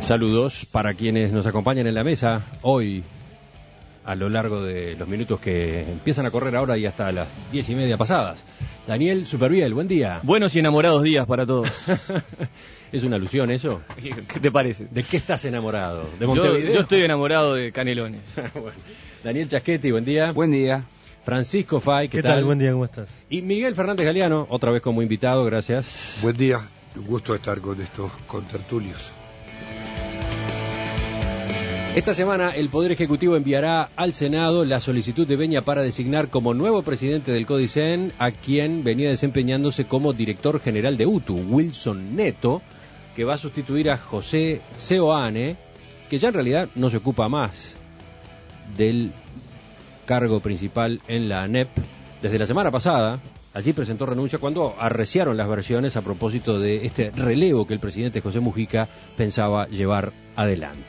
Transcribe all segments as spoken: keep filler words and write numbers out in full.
Saludos para quienes nos acompañan en la mesa hoy a lo largo de los minutos que empiezan a correr ahora y hasta las diez y media pasadas. Daniel Superviel, buen día. Buenos y enamorados días para todos. ¿Es una alusión eso? ¿Qué te parece? ¿De qué estás enamorado? ¿De Montevideo? Yo, yo estoy enamorado de Canelones. Bueno. Daniel Chasquetti, buen día. Buen día. Francisco Fay, ¿qué, ¿Qué tal? tal? Buen día, ¿cómo estás? Y Miguel Fernández Galeano, otra vez como invitado, gracias. Buen día, un gusto estar con estos contertulios. Esta semana el Poder Ejecutivo enviará al Senado la solicitud de venia para designar como nuevo presidente del CODICEN a quien venía desempeñándose como director general de U T U, Wilson Neto, que va a sustituir a José Seoane, que ya en realidad no se ocupa más del cargo principal en la ANEP. Desde la semana pasada, allí presentó renuncia cuando arreciaron las versiones a propósito de este relevo que el presidente José Mujica pensaba llevar adelante.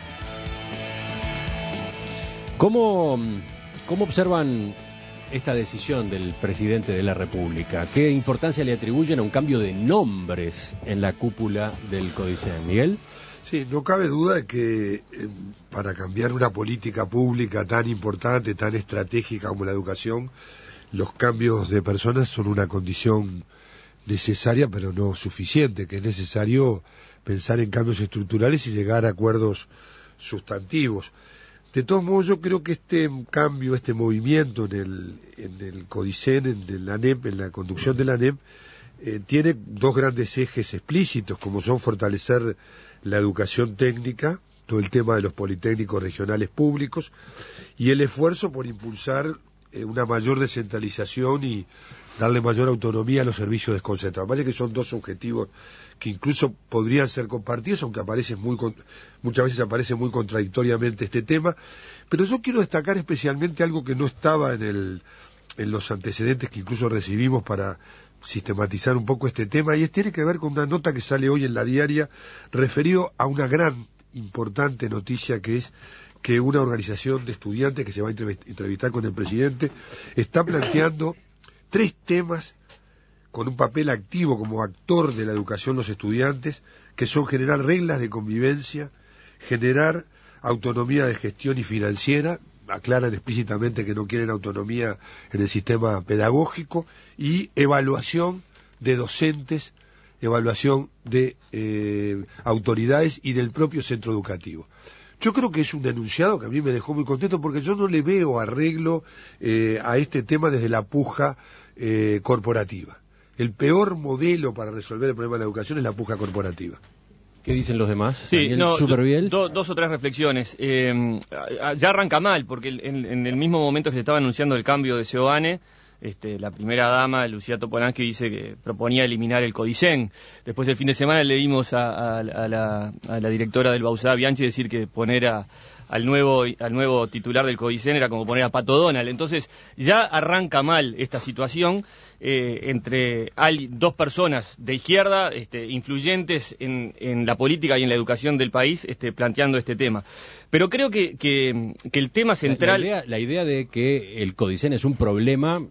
¿Cómo, ¿Cómo observan esta decisión del presidente de la República? ¿Qué importancia le atribuyen a un cambio de nombres en la cúpula del CODICEN? ¿Miguel? Sí, no cabe duda de que eh, para cambiar una política pública tan importante, tan estratégica como la educación, los cambios de personas son una condición necesaria, pero no suficiente, que es necesario pensar en cambios estructurales y llegar a acuerdos sustantivos. De todos modos, yo creo que este cambio, este movimiento en el, en el CODICEN, en el ANEP, en la conducción de la ANEP, eh, tiene dos grandes ejes explícitos, como son fortalecer la educación técnica, todo el tema de los politécnicos regionales públicos, y el esfuerzo por impulsar eh, una mayor descentralización y darle mayor autonomía a los servicios desconcentrados. Me parece que son dos objetivos que incluso podrían ser compartidos, aunque aparece muy, muchas veces aparece muy contradictoriamente este tema, pero yo quiero destacar especialmente algo que no estaba en, el, en los antecedentes que incluso recibimos para sistematizar un poco este tema, y es, tiene que ver con una nota que sale hoy en la diaria referido a una gran, importante noticia que es que una organización de estudiantes que se va a entrevistar con el presidente está planteando tres temas con un papel activo como actor de la educación los estudiantes, que son generar reglas de convivencia, generar autonomía de gestión y financiera, aclaran explícitamente que no quieren autonomía en el sistema pedagógico, y evaluación de docentes, evaluación de eh, autoridades y del propio centro educativo. Yo creo que es un enunciado que a mí me dejó muy contento porque yo no le veo arreglo eh, a este tema desde la puja eh, corporativa. El peor modelo para resolver el problema de la educación es la puja corporativa. ¿Qué dicen los demás? Sí, no, Superviel. Do, dos o tres reflexiones. Eh, ya arranca mal, porque en, en el mismo momento que se estaba anunciando el cambio de Seoane, este, la primera dama, Lucía Topolansky, dice que proponía eliminar el CODICEN. Después el fin de semana le vimos a, a, a, la, a la directora del Bausá, Bianchi, decir que poner a... al nuevo al nuevo titular del CODICEN era como poner a Pato Donald. Entonces ya arranca mal esta situación eh, entre hay dos personas de izquierda este, influyentes en, en la política y en la educación del país este, planteando este tema. Pero creo que, que, que el tema central... La, la, idea, la idea de que el CODICEN es un problema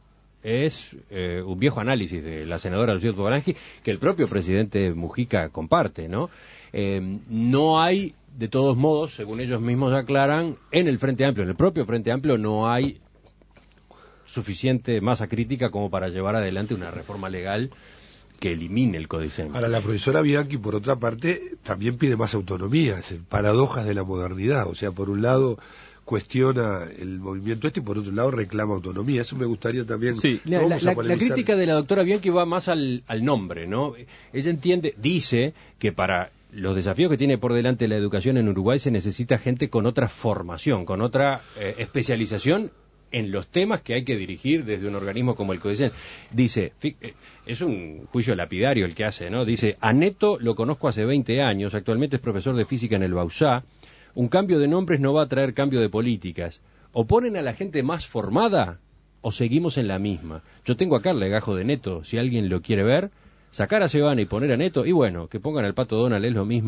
es eh, un viejo análisis de la senadora Lucía Topolansky que el propio presidente Mujica comparte, ¿no? Eh, no hay... De todos modos, según ellos mismos aclaran, en el Frente Amplio, en el propio Frente Amplio, no hay suficiente masa crítica como para llevar adelante una reforma legal que elimine el CODICEN. Ahora, la profesora Bianchi, por otra parte, también pide más autonomía, es decir, paradojas de la modernidad. O sea, por un lado cuestiona el movimiento este y por otro lado reclama autonomía. Eso me gustaría también... Sí, no la, la, la crítica de la doctora Bianchi va más al, al nombre, ¿no? Ella entiende, dice que para... los desafíos que tiene por delante la educación en Uruguay se necesita gente con otra formación, con otra eh, especialización en los temas que hay que dirigir desde un organismo como el CODICEN. Dice, es un juicio lapidario el que hace, ¿no? Dice, a Neto lo conozco hace veinte años, actualmente es profesor de física en el Bausá, un cambio de nombres no va a traer cambio de políticas. O ponen a la gente más formada o seguimos en la misma. Yo tengo acá el legajo de Neto, si alguien lo quiere ver, sacar a Seoane y poner a Neto, y bueno, que pongan al Pato Donald es lo mismo,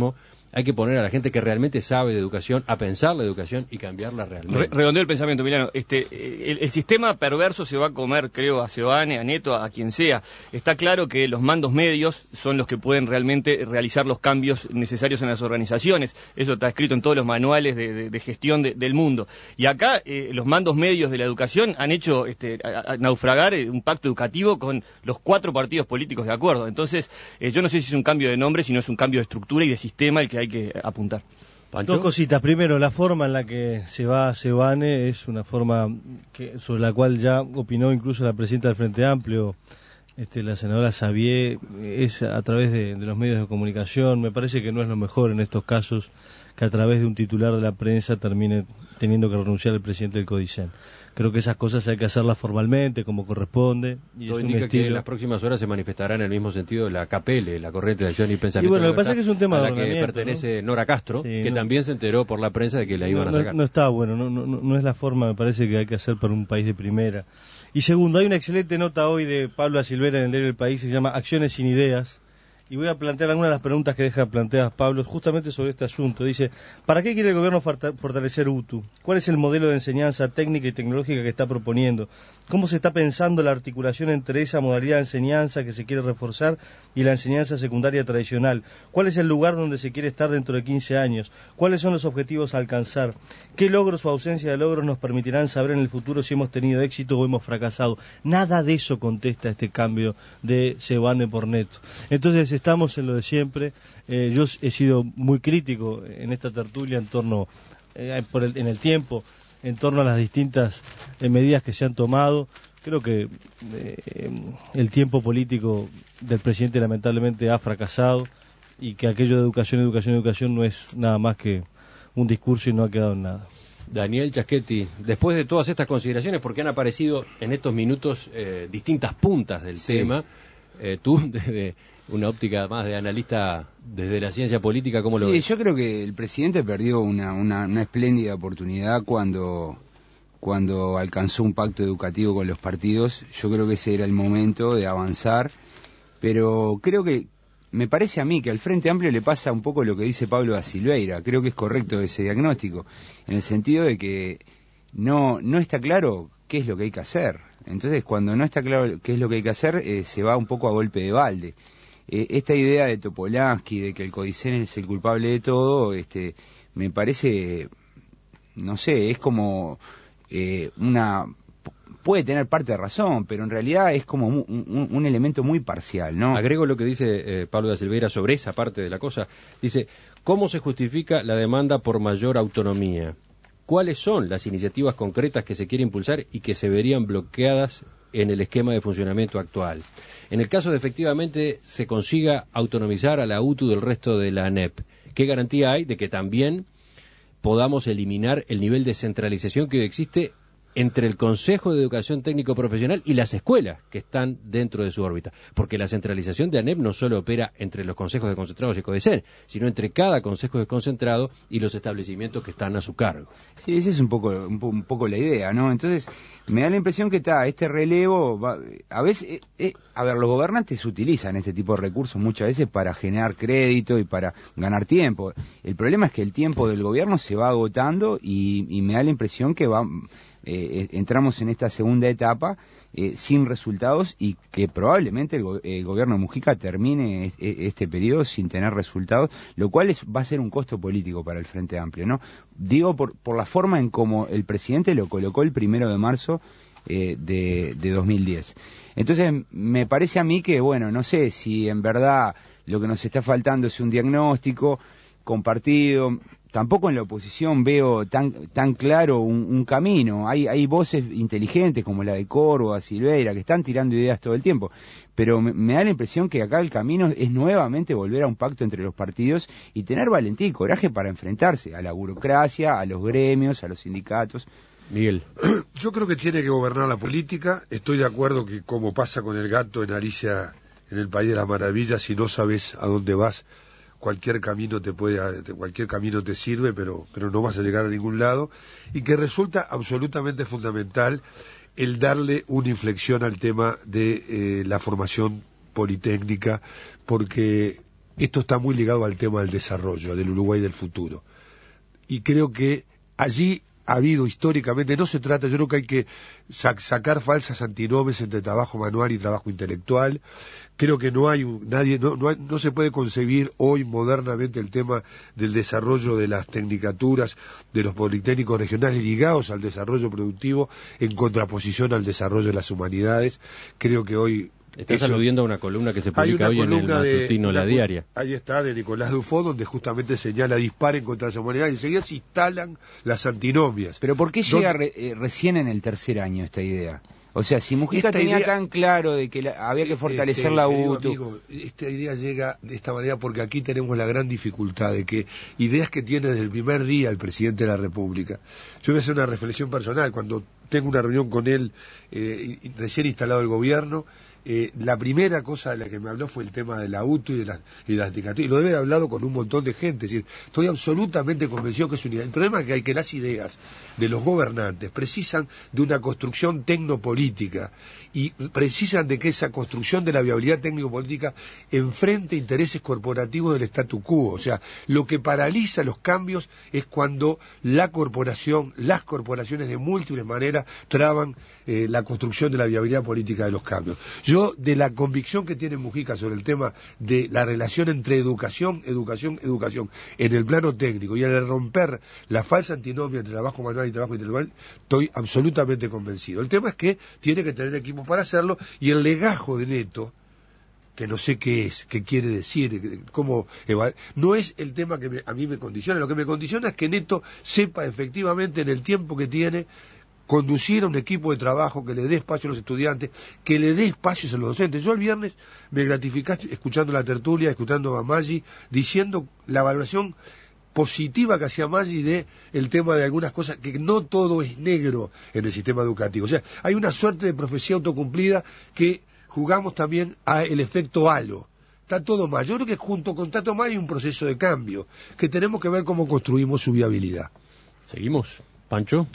hay que poner a la gente que realmente sabe de educación a pensar la educación y cambiarla realmente. Re redondeo el pensamiento, Emiliano. Este, el, el sistema perverso se va a comer, creo, a Seoane, a Neto, a, a quien sea. Está claro que los mandos medios son los que pueden realmente realizar los cambios necesarios en las organizaciones. Eso está escrito en todos los manuales de, de, de gestión de, del mundo. Y acá eh, los mandos medios de la educación han hecho este, a, a naufragar un pacto educativo con los cuatro partidos políticos de acuerdo. Entonces, eh, yo no sé si es un cambio de nombre, sino es un cambio de estructura y de sistema el que hay que apuntar. ¿Pancho? Dos cositas. Primero, la forma en la que se va a Seoane es una forma que, sobre la cual ya opinó incluso la presidenta del Frente Amplio, este, la senadora Xavier, es a través de, de los medios de comunicación. Me parece que no es lo mejor en estos casos que a través de un titular de la prensa termine teniendo que renunciar el presidente del CODICEN. Creo que esas cosas hay que hacerlas formalmente, como corresponde. Y Todo es indica un estilo... que en las próximas horas se manifestará en el mismo sentido la CAPELE, la Corriente de Acción y Pensamiento. Y bueno, lo que pasa es que es un tema a de la que pertenece ¿no? Nora Castro, sí, que no, también se enteró por la prensa de que la iban no, a sacar. No, no está bueno, no, no, no es la forma, me parece, que hay que hacer para un país de primera. Y segundo, hay una excelente nota hoy de Pablo Silvera en el diario El País, se llama Acciones sin Ideas. Y voy a plantear algunas de las preguntas que deja planteadas Pablo justamente sobre este asunto. Dice, ¿para qué quiere el gobierno fortalecer U T U? ¿Cuál es el modelo de enseñanza técnica y tecnológica que está proponiendo? ¿Cómo se está pensando la articulación entre esa modalidad de enseñanza que se quiere reforzar y la enseñanza secundaria tradicional? ¿Cuál es el lugar donde se quiere estar dentro de quince años? ¿Cuáles son los objetivos a alcanzar? ¿Qué logros o ausencia de logros nos permitirán saber en el futuro si hemos tenido éxito o hemos fracasado? Nada de eso contesta este cambio de Seoane por Neto. Entonces, estamos en lo de siempre. Eh, yo he sido muy crítico en esta tertulia en torno, eh, por el, en el tiempo, en torno a las distintas eh, medidas que se han tomado. Creo que eh, el tiempo político del presidente lamentablemente ha fracasado y que aquello de educación, educación, educación no es nada más que un discurso y no ha quedado en nada. Daniel Chaschetti, después de todas estas consideraciones, porque han aparecido en estos minutos eh, distintas puntas del sí. tema, eh, tú desde una óptica más de analista desde la ciencia política, ¿cómo lo sí, ves? Yo creo que el presidente perdió una, una, una espléndida oportunidad cuando, cuando alcanzó un pacto educativo con los partidos. Yo creo que ese era el momento de avanzar, pero creo que, me parece a mí que al Frente Amplio le pasa un poco lo que dice Pablo da Silveira. Creo que es correcto ese diagnóstico, en el sentido de que no, no está claro qué es lo que hay que hacer. Entonces, cuando no está claro qué es lo que hay que hacer, eh, se va un poco a golpe de balde. Eh, esta idea de Topolansky, de que el CODICEN es el culpable de todo, este, me parece, no sé, es como eh, una... puede tener parte de razón, pero en realidad es como un, un, un elemento muy parcial, ¿no? Agrego lo que dice eh, Pablo da Silveira sobre esa parte de la cosa. Dice, ¿cómo se justifica la demanda por mayor autonomía? ¿Cuáles son las iniciativas concretas que se quiere impulsar y que se verían bloqueadas en el esquema de funcionamiento actual? En el caso de efectivamente se consiga autonomizar a la U T U del resto de la ANEP, ¿qué garantía hay de que también podamos eliminar el nivel de centralización que hoy existe entre el Consejo de Educación Técnico Profesional y las escuelas que están dentro de su órbita? Porque la centralización de ANEP no solo opera entre los consejos de concentrados y CODICEN, sino entre cada consejo de concentrado y los establecimientos que están a su cargo. Sí, esa es un poco, un, un poco la idea, ¿no? Entonces, me da la impresión que está este relevo, va, a veces, eh, eh, a ver, los gobernantes utilizan este tipo de recursos muchas veces para generar crédito y para ganar tiempo. El problema es que el tiempo del gobierno se va agotando y, y me da la impresión que va... Eh, entramos en esta segunda etapa eh, sin resultados y que probablemente el, go el gobierno de Mujica termine es este periodo sin tener resultados, lo cual es, va a ser un costo político para el Frente Amplio, ¿no? Digo por, por la forma en cómo el presidente lo colocó el primero de marzo eh, de, de dos mil diez. Entonces me parece a mí que, bueno, no sé si en verdad lo que nos está faltando es un diagnóstico compartido. Tampoco en la oposición veo tan tan claro un, un camino. Hay hay voces inteligentes como la de Córdoba, Silveira, que están tirando ideas todo el tiempo. Pero me, me da la impresión que acá el camino es nuevamente volver a un pacto entre los partidos y tener valentía y coraje para enfrentarse a la burocracia, a los gremios, a los sindicatos. Miguel. Yo creo que tiene que gobernar la política. Estoy de acuerdo que, como pasa con el gato en Alicia en el País de las Maravillas, si no sabes a dónde vas, cualquier camino te puede, cualquier camino te sirve, pero, pero no vas a llegar a ningún lado, y que resulta absolutamente fundamental el darle una inflexión al tema de eh, la formación politécnica, porque esto está muy ligado al tema del desarrollo, del Uruguay del futuro. Y creo que allí ha habido históricamente, no se trata, yo creo que hay que sac sacar falsas antinomes entre trabajo manual y trabajo intelectual. Creo que no hay un, nadie, no, no, hay, no se puede concebir hoy modernamente el tema del desarrollo de las tecnicaturas, de los politécnicos regionales ligados al desarrollo productivo en contraposición al desarrollo de las humanidades. Creo que hoy... Estás eso, aludiendo a una columna que se publica hoy en el matutino de, La Diaria. Ahí está, de Nicolás Dufo, donde justamente señala disparen contra las humanidades y enseguida se instalan las antinomias. Pero ¿por qué donde... llega re, eh, recién en el tercer año esta idea? O sea, si Mujica esta tenía idea, tan claro de que la, había que fortalecer este, la U T U... Amigo, esta idea llega de esta manera porque aquí tenemos la gran dificultad de que ideas que tiene desde el primer día el presidente de la República. Yo voy a hacer una reflexión personal. Cuando tengo una reunión con él, eh, recién instalado el gobierno, Eh, la primera cosa de la que me habló fue el tema de la U T U y de las y las tecnicaturas, y lo debe haber hablado con un montón de gente. Es decir, estoy absolutamente convencido que es unidad. El problema es que hay que las ideas de los gobernantes precisan de una construcción tecnopolítica y precisan de que esa construcción de la viabilidad tecnopolítica enfrente intereses corporativos del statu quo. O sea, lo que paraliza los cambios es cuando la corporación, las corporaciones de múltiples maneras traban eh, la construcción de la viabilidad política de los cambios. Yo Yo, de la convicción que tiene Mujica sobre el tema de la relación entre educación, educación, educación, en el plano técnico y al romper la falsa antinomia entre trabajo manual y trabajo intelectual, estoy absolutamente convencido. El tema es que tiene que tener equipos para hacerlo, y el legajo de Neto, que no sé qué es, qué quiere decir, cómo no es el tema que me, a mí me condiciona. Lo que me condiciona es que Neto sepa efectivamente en el tiempo que tiene conducir a un equipo de trabajo que le dé espacio a los estudiantes, que le dé espacios a los docentes. Yo el viernes me gratificaste escuchando la tertulia, escuchando a Maggi, diciendo la valoración positiva que hacía Maggi de el tema de algunas cosas, que no todo es negro en el sistema educativo. O sea, hay una suerte de profecía autocumplida que jugamos también al efecto halo. Está todo mal. Yo creo que junto con Tato Mal hay un proceso de cambio, que tenemos que ver cómo construimos su viabilidad. Seguimos. Pancho.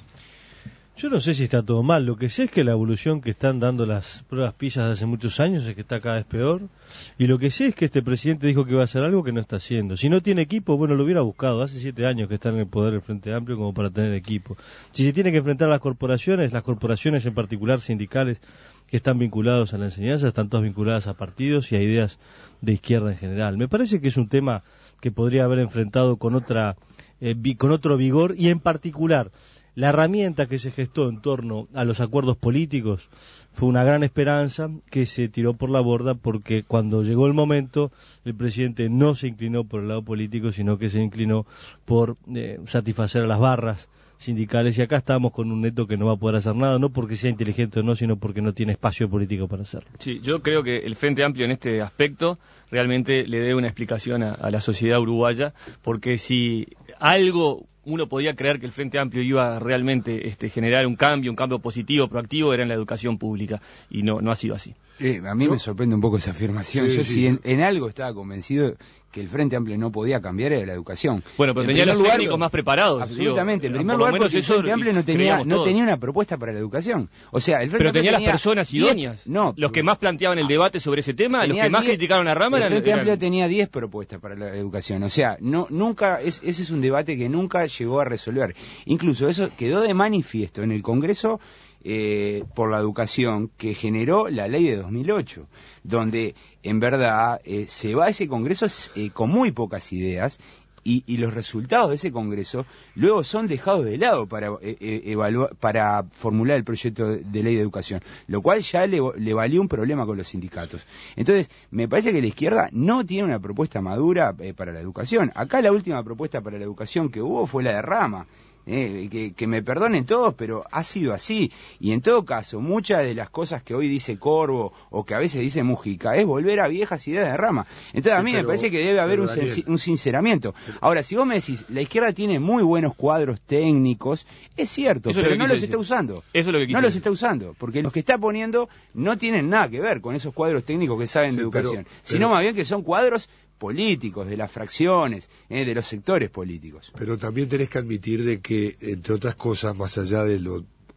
Yo no sé si está todo mal, lo que sé es que la evolución que están dando las pruebas PISA de hace muchos años es que está cada vez peor, y lo que sé es que este presidente dijo que iba a hacer algo que no está haciendo. Si no tiene equipo, bueno, lo hubiera buscado, hace siete años que está en el poder del Frente Amplio como para tener equipo. Si se tiene que enfrentar a las corporaciones, las corporaciones en particular sindicales que están vinculados a la enseñanza, están todas vinculadas a partidos y a ideas de izquierda en general. Me parece que es un tema que podría haber enfrentado con otra, eh, vi, con otro vigor, y en particular la herramienta que se gestó en torno a los acuerdos políticos fue una gran esperanza que se tiró por la borda, porque cuando llegó el momento el presidente no se inclinó por el lado político, sino que se inclinó por eh, satisfacer a las barras sindicales, y acá estamos con un Neto que no va a poder hacer nada, no porque sea inteligente o no, sino porque no tiene espacio político para hacerlo. Sí, yo creo que el Frente Amplio en este aspecto realmente le debe una explicación a, a la sociedad uruguaya, porque si algo uno podía creer que el Frente Amplio iba a realmente este, generar un cambio, un cambio positivo, proactivo, era en la educación pública, y no, no ha sido así. Eh, a mí ¿No? me sorprende un poco esa afirmación. Sí, Yo sí, si en, en algo estaba convencido que el Frente Amplio no podía cambiar era la educación. Bueno, pero en tenía los lugar, técnicos más preparados. Absolutamente. Digo, en primer lugar, porque el Frente Amplio no tenía, no tenía una propuesta para la educación. O sea, el Frente pero tenía, tenía las personas idóneas. No, los que más planteaban el debate sobre ese tema, los que más diez, criticaron a Rama. El eran, Frente Amplio eran... tenía diez propuestas para la educación. O sea, no, nunca es, ese es un debate que nunca llegó a resolver. Incluso eso quedó de manifiesto en el Congreso eh, por la educación que generó la ley de dos mil ocho, donde en verdad eh, se va a ese Congreso eh, con muy pocas ideas, y, y los resultados de ese Congreso luego son dejados de lado para eh, evaluar, para formular el proyecto de, de ley de educación, lo cual ya le, le valió un problema con los sindicatos. Entonces, me parece que la izquierda no tiene una propuesta madura eh, para la educación. Acá la última propuesta para la educación que hubo fue la de Rama. Eh, que, que me perdonen todos, pero ha sido así. Y en todo caso, muchas de las cosas que hoy dice Corvo o que a veces dice Mujica es volver a viejas ideas de Rama. Entonces, sí, a mí pero, me parece que debe haber un, un sinceramiento. Ahora, si vos me decís, la izquierda tiene muy buenos cuadros técnicos, es cierto, Eso pero es no los decir. está usando. Eso es lo que no los decir. está usando, porque los que está poniendo no tienen nada que ver con esos cuadros técnicos que saben sí, de educación, pero, sino pero... más bien que son cuadros políticos, de las fracciones, eh, de los sectores políticos. Pero también tenés que admitir de que, entre otras cosas, más allá de lo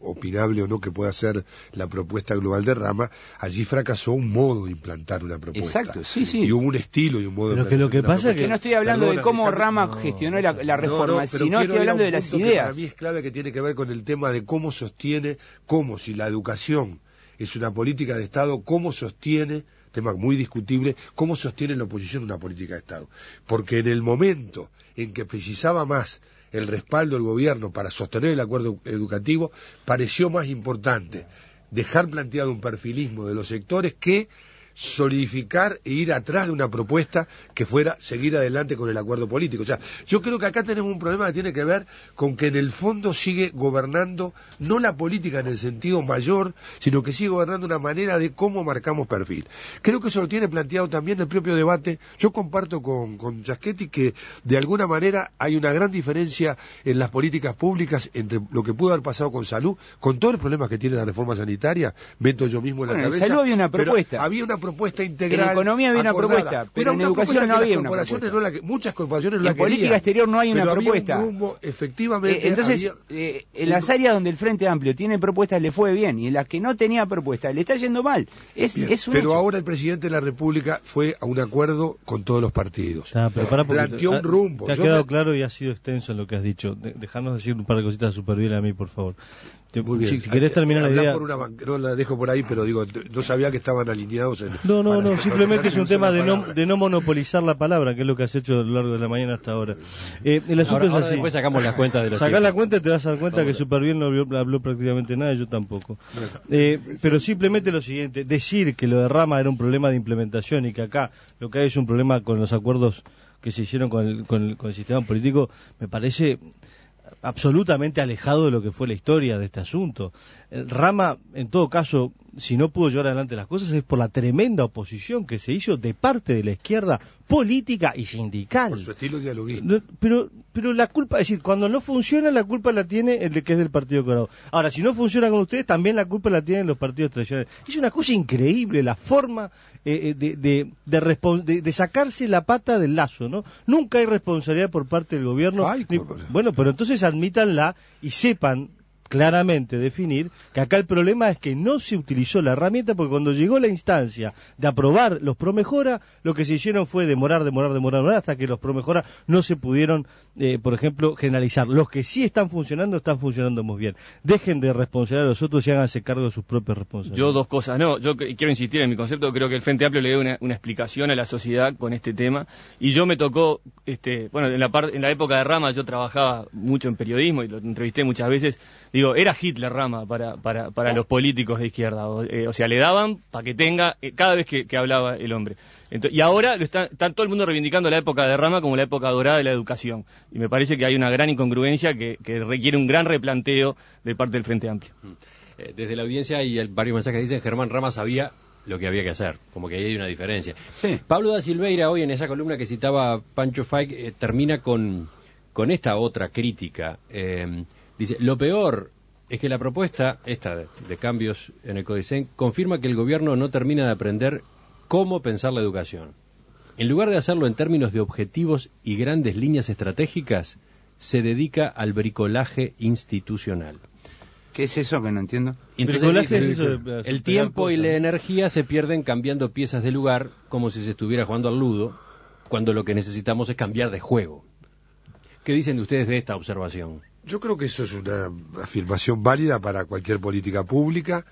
opinable o no que pueda ser la propuesta global de Rama, allí fracasó un modo de implantar una propuesta. Exacto, sí, sí. Y hubo un estilo y un modo pero de que lo que pasa es que no estoy hablando Perdona, de cómo déjame, Rama no, gestionó la, la reforma, no, no, sino estoy hablando de las que ideas. Para mí es clave, que tiene que ver con el tema de cómo sostiene, cómo si la educación es una política de Estado, cómo sostiene, tema muy discutible, cómo sostiene la oposición una política de Estado. Porque en el momento en que precisaba más el respaldo del gobierno para sostener el acuerdo educativo, pareció más importante dejar planteado un perfilismo de los sectores que solidificar e ir atrás de una propuesta que fuera seguir adelante con el acuerdo político. O sea, yo creo que acá tenemos un problema que tiene que ver con que en el fondo sigue gobernando no la política en el sentido mayor, sino que sigue gobernando una manera de cómo marcamos perfil. Creo que eso lo tiene planteado también el propio debate. Yo comparto con, con Giaschetti que de alguna manera hay una gran diferencia en las políticas públicas entre lo que pudo haber pasado con salud, con todos los problemas que tiene la reforma sanitaria, meto yo mismo en la bueno, cabeza. En salud había una propuesta. Había una propuesta integral. En economía había una propuesta, pero en educación no había una propuesta. No la, muchas corporaciones no la querían. En política exterior no hay una propuesta. Había un rumbo, efectivamente. Eh, entonces, había... eh, en las áreas donde el Frente Amplio tiene propuestas le fue bien, y en las que no tenía propuestas le está yendo mal. Es, bien, es un pero hecho. ahora el presidente de la República fue a un acuerdo con todos los partidos. Ah, pero para planteó un rumbo. Te ha Yo quedado me... claro y ha sido extenso en lo que has dicho. De, dejarnos decir un par de cositas súper bien a mí, por favor. Muy bien. Si, si querés terminar la idea... Por una, no la dejo por ahí, pero digo, no sabía que estaban alineados en... No, no, no, para, simplemente es un tema de no, palabra. de no monopolizar la palabra, que es lo que has hecho a lo largo de la mañana hasta ahora. Eh, el asunto ahora, es ahora así. después sacamos las cuentas de los Sacás la tiempos. cuenta y te vas a dar cuenta Ahora. que súper bien no habló, habló prácticamente nada, yo tampoco. Eh, pero simplemente lo siguiente, decir que lo de Rama era un problema de implementación y que acá lo que hay es un problema con los acuerdos que se hicieron con el, con el, con el sistema político, me parece absolutamente alejado de lo que fue la historia de este asunto. El Rama, en todo caso, si no pudo llevar adelante las cosas es por la tremenda oposición que se hizo de parte de la izquierda política y sindical. Por su estilo dialoguista. No, pero, pero la culpa, es decir, cuando no funciona, la culpa la tiene el de que es del Partido Colorado. Ahora, si no funciona con ustedes, también la culpa la tienen los partidos tradicionales. Es una cosa increíble la forma eh, de, de, de, respons- de, de sacarse la pata del lazo, ¿no? Nunca hay responsabilidad por parte del gobierno. Ay, ni, bueno, pero entonces admítanla y sepan claramente definir que acá el problema es que no se utilizó la herramienta, porque cuando llegó la instancia de aprobar los Promejora, lo que se hicieron fue demorar, demorar, demorar, demorar hasta que los Promejora no se pudieron, eh, por ejemplo, generalizar. Los que sí están funcionando, están funcionando muy bien. Dejen de responsabilizar a los otros y háganse cargo de sus propias responsabilidades. Yo dos cosas, no, yo quiero insistir en mi concepto, creo que el Frente Amplio le dio una, una explicación a la sociedad con este tema, y yo me tocó, este, bueno, en la, par, en la época de Rama yo trabajaba mucho en periodismo y lo entrevisté muchas veces. Digo, era Hitler Rama para para, para los políticos de izquierda, o, eh, o sea, le daban para que tenga eh, cada vez que, que hablaba el hombre. Entonces, y ahora lo está, está todo el mundo reivindicando la época de Rama como la época dorada de la educación. Y me parece que hay una gran incongruencia que, que requiere un gran replanteo de parte del Frente Amplio. Eh, desde la audiencia hay el, varios mensajes que dicen Germán Rama sabía lo que había que hacer, como que ahí hay una diferencia. Sí. Pablo da Silveira, hoy en esa columna que citaba Pancho Faik, eh, termina con, con esta otra crítica. Eh, dice, lo peor es que la propuesta, esta de, de cambios en el Codicen, confirma que el gobierno no termina de aprender cómo pensar la educación. En lugar de hacerlo en términos de objetivos y grandes líneas estratégicas, se dedica al bricolaje institucional. ¿Qué es eso que no entiendo? Entonces Bricolaje dice, es eso de- de el tiempo y cosas, la ¿no? energía se pierden cambiando piezas de lugar como si se estuviera jugando al ludo, cuando lo que necesitamos es cambiar de juego. ¿Qué dicen ustedes de esta observación? Yo creo que eso es una afirmación válida para cualquier política pública.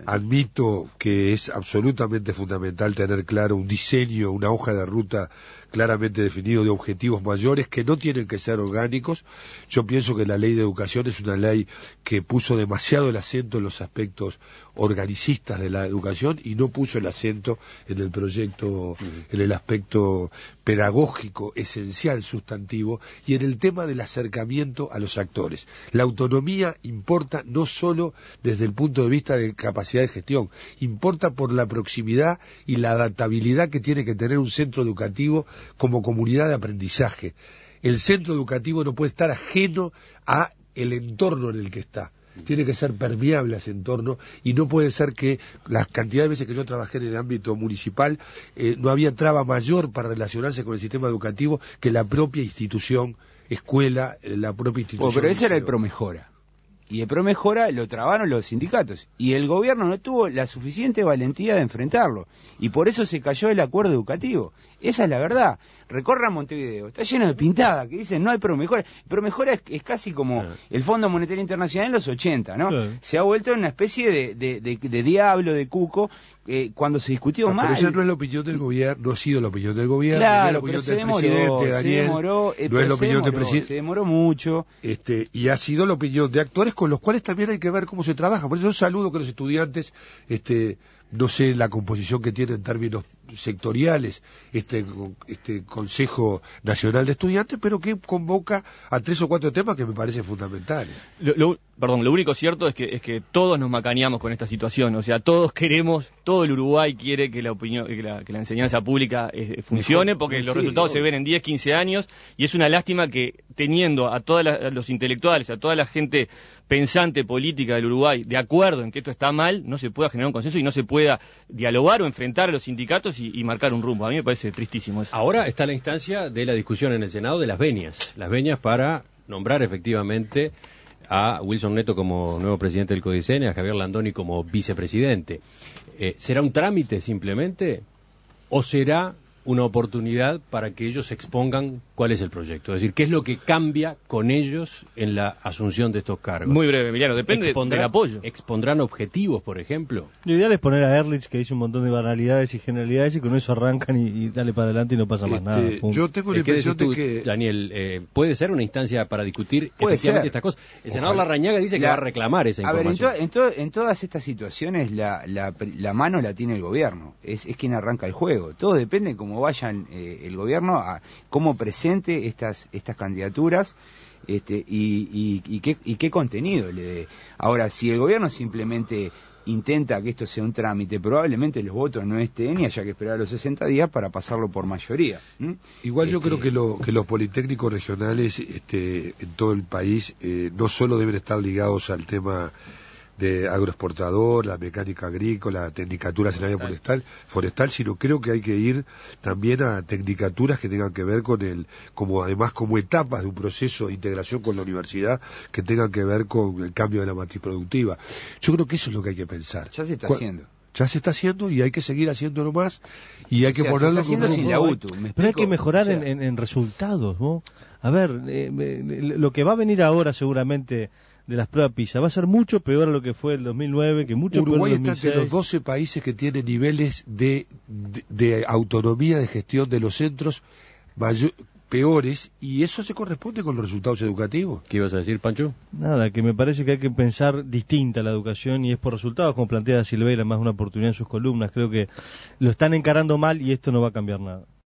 Admito que es absolutamente fundamental tener claro un diseño, una hoja de ruta claramente definido de objetivos mayores que no tienen que ser orgánicos. Yo pienso que la ley de educación es una ley que puso demasiado el acento en los aspectos organicistas de la educación y no puso el acento en el proyecto, en el aspecto pedagógico esencial, sustantivo, y en el tema del acercamiento a los actores. La autonomía importa no solo desde el punto de vista de capacidad de gestión, importa por la proximidad y la adaptabilidad que tiene que tener un centro educativo como comunidad de aprendizaje. El centro educativo no puede estar ajeno a el entorno en el que está. Tiene que ser permeable a ese entorno y no puede ser que la cantidad de veces que yo trabajé en el ámbito municipal eh, no había traba mayor para relacionarse con el sistema educativo que la propia institución, escuela, eh, la propia institución. Oh, pero ese era el liceo. Promejora. Y el ProMejora lo trabaron los sindicatos. Y el gobierno no tuvo la suficiente valentía de enfrentarlo. Y por eso se cayó el acuerdo educativo. Esa es la verdad. Recorran Montevideo, está lleno de pintadas que dicen no hay ProMejora. ProMejora es, es casi como claro. el Fondo Monetario Internacional en los ochenta, ¿no? Claro. Se ha vuelto una especie de, de, de, de diablo, de cuco, eh, cuando se discutió Ah, mal. pero esa no es la opinión del gobierno, no ha sido la opinión del gobierno, Claro, no es la pero opinión se del demoró, presidente, se Daniel, demoró, eh, no es la se opinión del demoró, presidente. Se demoró mucho. Este, y ha sido la opinión de actores con los cuales también hay que ver cómo se trabaja. Por eso yo saludo que los estudiantes, este, no sé la composición que tienen en términos sectoriales, este, este Consejo Nacional de Estudiantes, pero que convoca a tres o cuatro temas que me parecen fundamentales. Lo, lo, perdón, lo único cierto es que es que todos nos macaneamos con esta situación, o sea, todos queremos, todo el Uruguay quiere que la opinión, que la, que la enseñanza pública eh, funcione, porque Mejor, los sí, resultados obvio. se ven en diez, quince años, y es una lástima que teniendo a todos los intelectuales, a toda la gente pensante política del Uruguay de acuerdo en que esto está mal, no se pueda generar un consenso y no se pueda dialogar o enfrentar a los sindicatos y, y marcar un rumbo. A mí me parece tristísimo eso. Ahora está la instancia de la discusión en el Senado de las venias. Las venias para nombrar efectivamente a Wilson Neto como nuevo presidente del CODICEN y a Javier Landoni como vicepresidente. Eh, ¿Será un trámite simplemente o será una oportunidad para que ellos expongan cuál es el proyecto? Es decir, ¿qué es lo que cambia con ellos en la asunción de estos cargos? Muy breve, Emiliano, depende ¿Expondrán- del apoyo. ¿Expondrán objetivos, por ejemplo? Lo ideal es poner a Ehrlich, que dice un montón de banalidades y generalidades, y con eso arrancan y, y dale para adelante y no pasa más Este, nada. Punto. yo tengo la Eh, ¿qué impresión decís tú, de que Daniel, eh, puede ser una instancia para discutir Puede efectivamente ser. estas cosas? El senador Ojalá. Larrañaga dice que La- va a reclamar esa A ver, en, información. to- en, to- en todas estas situaciones la, la, la mano la tiene el gobierno, es, es quien arranca el juego. Todo depende de cómo vayan eh, el gobierno, a cómo presente estas estas candidaturas este, y, y, y, qué, y qué contenido le dé. Ahora, si el gobierno simplemente intenta que esto sea un trámite, probablemente los votos no estén y haya que esperar los sesenta días para pasarlo por mayoría. ¿Mm? igual yo Este, creo que, lo, que los politécnicos regionales este, en todo el país eh, no solo deben estar ligados al tema de agroexportador, la mecánica agrícola, tecnicaturas en área forestal, forestal, sino creo que hay que ir también a tecnicaturas que tengan que ver con el, como además como etapas de un proceso de integración con la universidad que tengan que ver con el cambio de la matriz productiva. Yo creo que eso es lo que hay que pensar. Ya se está Cu- haciendo. Ya se está haciendo y hay que seguir haciéndolo más y hay O que sea, se ponerlo está haciendo como- sin la U T U. ¿me Pero hay que explico? mejorar O sea, en, en- en resultados, ¿no? A ver, eh, eh, lo que va a venir ahora seguramente de las pruebas PISA va a ser mucho peor a lo que fue el dos mil nueve, que mucho Uruguay peor el está dos mil entre los seis. doce países que tienen niveles de, de, de autonomía de gestión de los centros mayo- peores, y eso se corresponde con los resultados educativos. ¿Qué ibas a decir, Pancho? Nada, que me parece que hay que pensar distinta la educación y es por resultados, como plantea Silveira, más una oportunidad en sus columnas. Creo que lo están encarando mal y esto no va a cambiar nada.